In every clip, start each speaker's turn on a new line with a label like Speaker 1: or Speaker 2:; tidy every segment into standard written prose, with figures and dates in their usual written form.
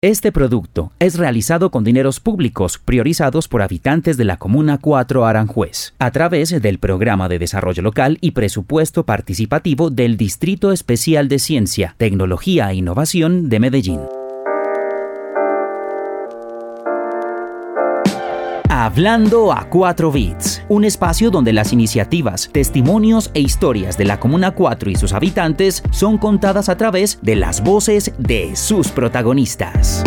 Speaker 1: Este producto es realizado con dineros públicos priorizados por habitantes de la Comuna 4 Aranjuez, a través del Programa de Desarrollo Local y Presupuesto Participativo del Distrito Especial de Ciencia, Tecnología e Innovación de Medellín. Hablando a 4 bits, un espacio donde las iniciativas, testimonios e historias de la Comuna 4 y sus habitantes son contadas a través de las voces de sus protagonistas.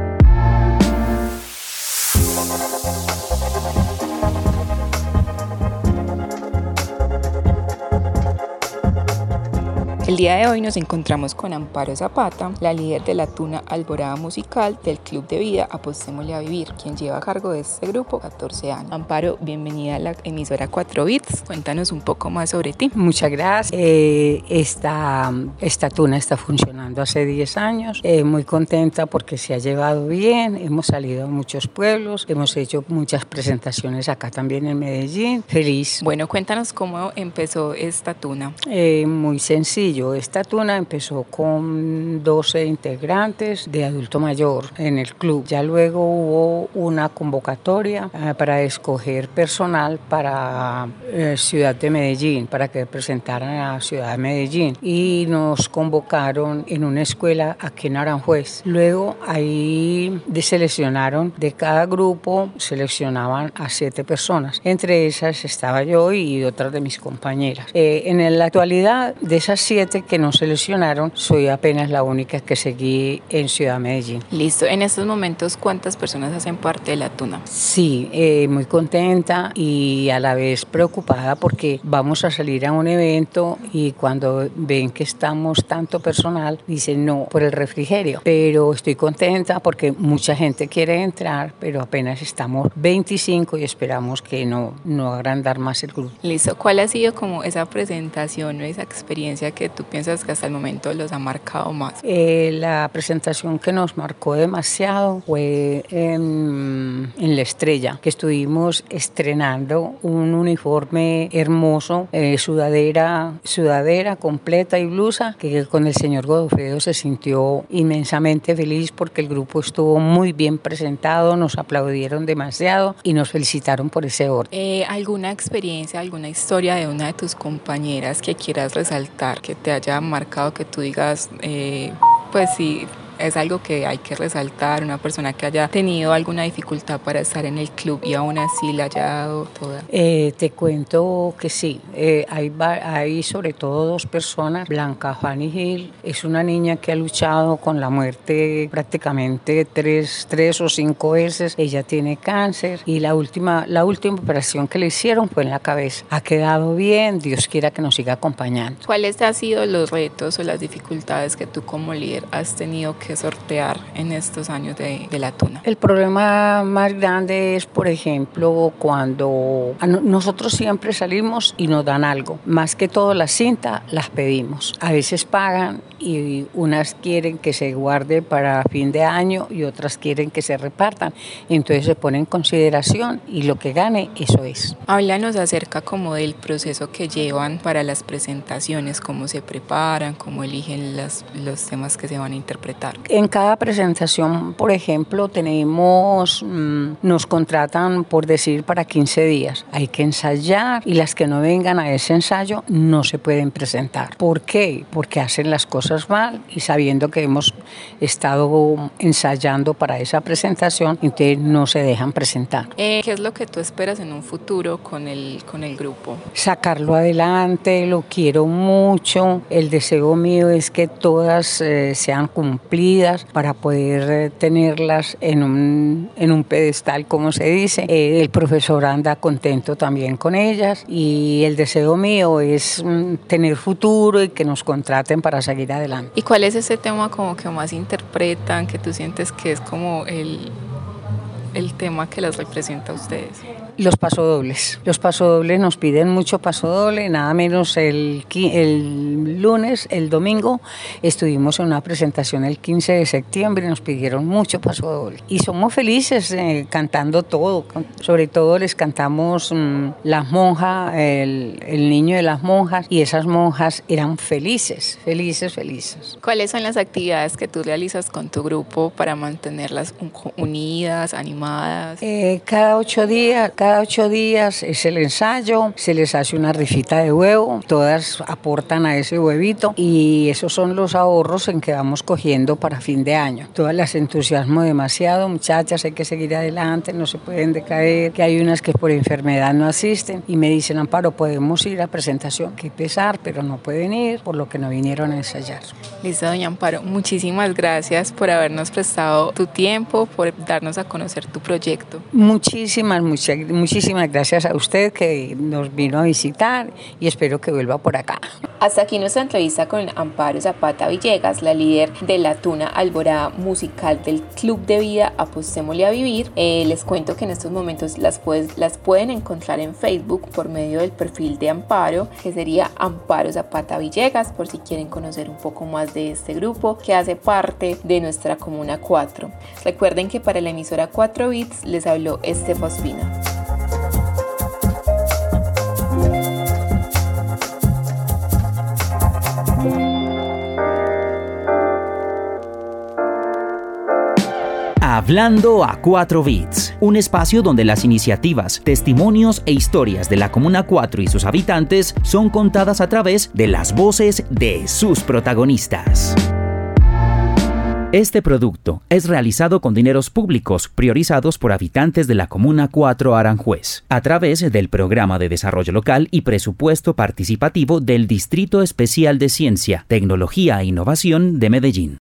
Speaker 2: El día de hoy nos encontramos con Amparo Zapata, la líder de la Tuna Alborada Musical del Club de Vida Apostémosle a Vivir, quien lleva a cargo de este grupo 14 años. Amparo, bienvenida a la emisora 4 Bits. Cuéntanos un poco más sobre ti.
Speaker 3: Muchas gracias. Esta tuna está funcionando hace 10 años. Muy contenta porque se ha llevado bien. Hemos salido a muchos pueblos, hemos hecho muchas presentaciones acá también en Medellín. Feliz.
Speaker 2: Bueno, cuéntanos cómo empezó esta tuna.
Speaker 3: Muy sencillo. Esta tuna empezó con 12 integrantes de adulto mayor en el club. Ya luego hubo una convocatoria para escoger personal para Ciudad de Medellín, para que presentaran a la Ciudad de Medellín. Y nos convocaron en una escuela aquí en Aranjuez. Luego ahí seleccionaron de cada grupo, seleccionaban a 7 personas. Entre esas estaba yo y otras de mis compañeras. En la actualidad, de esas 7 que nos seleccionaron, soy apenas la única que seguí en Ciudad de Medellín.
Speaker 2: Listo. En estos momentos, ¿cuántas personas hacen parte de la tuna?
Speaker 3: Sí, muy contenta y a la vez preocupada porque vamos a salir a un evento y cuando ven que estamos tanto personal, dicen no por el refrigerio. Pero estoy contenta porque mucha gente quiere entrar, pero apenas estamos 25 y esperamos que no agrandar más el grupo.
Speaker 2: Listo. ¿Cuál ha sido como esa presentación o esa experiencia que tú piensas que hasta el momento los ha marcado más?
Speaker 3: La presentación que nos marcó demasiado fue en La Estrella, que estuvimos estrenando un uniforme hermoso, sudadera completa y blusa, que con el señor Godofredo se sintió inmensamente feliz porque el grupo estuvo muy bien presentado, nos aplaudieron demasiado y nos felicitaron por ese orden.
Speaker 2: ¿Alguna experiencia, alguna historia de una de tus compañeras que quieras resaltar, que te haya marcado, que tú digas, pues sí, es algo que hay que resaltar, una persona que haya tenido alguna dificultad para estar en el club y aún así la haya dado toda?
Speaker 3: Te cuento que sí, hay sobre todo 2 personas. Blanca Fanny Gil es una niña que ha luchado con la muerte prácticamente 3 o 5 veces. Ella tiene cáncer y la última operación que le hicieron fue en la cabeza. Ha quedado bien, Dios quiera que nos siga acompañando.
Speaker 2: ¿Cuáles han sido los retos o las dificultades que tú como líder has tenido que sortear en estos años de la tuna?
Speaker 3: El problema más grande es, por ejemplo, cuando nosotros siempre salimos y nos dan algo. Más que todo la cinta las pedimos. A veces pagan y unas quieren que se guarde para fin de año y otras quieren que se repartan. Entonces se pone en consideración y lo que gane, eso es.
Speaker 2: Háblanos acerca como del proceso que llevan para las presentaciones, cómo se preparan, cómo eligen los temas que se van a interpretar.
Speaker 3: En cada presentación, por ejemplo, nos contratan, por decir, para 15 días. Hay que ensayar y las que no vengan a ese ensayo no se pueden presentar. ¿Por qué? Porque hacen las cosas mal y sabiendo que hemos estado ensayando para esa presentación, entonces no se dejan presentar.
Speaker 2: ¿Qué es lo que tú esperas en un futuro con el grupo?
Speaker 3: Sacarlo adelante, lo quiero mucho. El deseo mío es que todas sean cumplidas para poder tenerlas en un pedestal, como se dice. El profesor anda contento también con ellas y el deseo mío es tener futuro y que nos contraten para seguir adelante.
Speaker 2: ¿Y cuál es ese tema como que más interpretan, que tú sientes que es como el tema que las representa a ustedes?
Speaker 3: Los pasodobles. Los pasodobles nos piden mucho pasodoble, nada menos el lunes, el domingo, estuvimos en una presentación el 15 de septiembre y nos pidieron mucho pasodoble. Y somos felices cantando todo, sobre todo les cantamos Las Monjas, el niño de las monjas, y esas monjas eran felices, felices, felices.
Speaker 2: ¿Cuáles son las actividades que tú realizas con tu grupo para mantenerlas unidas, animadas?
Speaker 3: Cada 8 días es el ensayo, se les hace una rifita de huevo, todas aportan a ese huevito y esos son los ahorros en que vamos cogiendo para fin de año. Todas las entusiasmo demasiado, muchachas, hay que seguir adelante, no se pueden decaer, que hay unas que por enfermedad no asisten y me dicen, Amparo, podemos ir a presentación, qué pesar, pero no pueden ir por lo que no vinieron a ensayar.
Speaker 2: Listo, doña Amparo, muchísimas gracias por habernos prestado tu tiempo, por darnos a conocer tu proyecto.
Speaker 3: Muchísimas gracias a usted que nos vino a visitar y espero que vuelva por acá.
Speaker 4: Hasta aquí nuestra entrevista con Amparo Zapata Villegas, la líder de la Tuna Alborada musical del Club de Vida Apostémosle a Vivir. Les cuento que en estos momentos las pueden encontrar en Facebook por medio del perfil de Amparo, que sería Amparo Zapata Villegas, por si quieren conocer un poco más de este grupo que hace parte de nuestra Comuna 4. Recuerden que para la emisora 4 Bits les habló Estefa Ospina.
Speaker 1: Hablando a 4 Bits, un espacio donde las iniciativas, testimonios e historias de la Comuna 4 y sus habitantes son contadas a través de las voces de sus protagonistas. Este producto es realizado con dineros públicos priorizados por habitantes de la Comuna 4 Aranjuez, a través del Programa de Desarrollo Local y Presupuesto Participativo del Distrito Especial de Ciencia, Tecnología e Innovación de Medellín.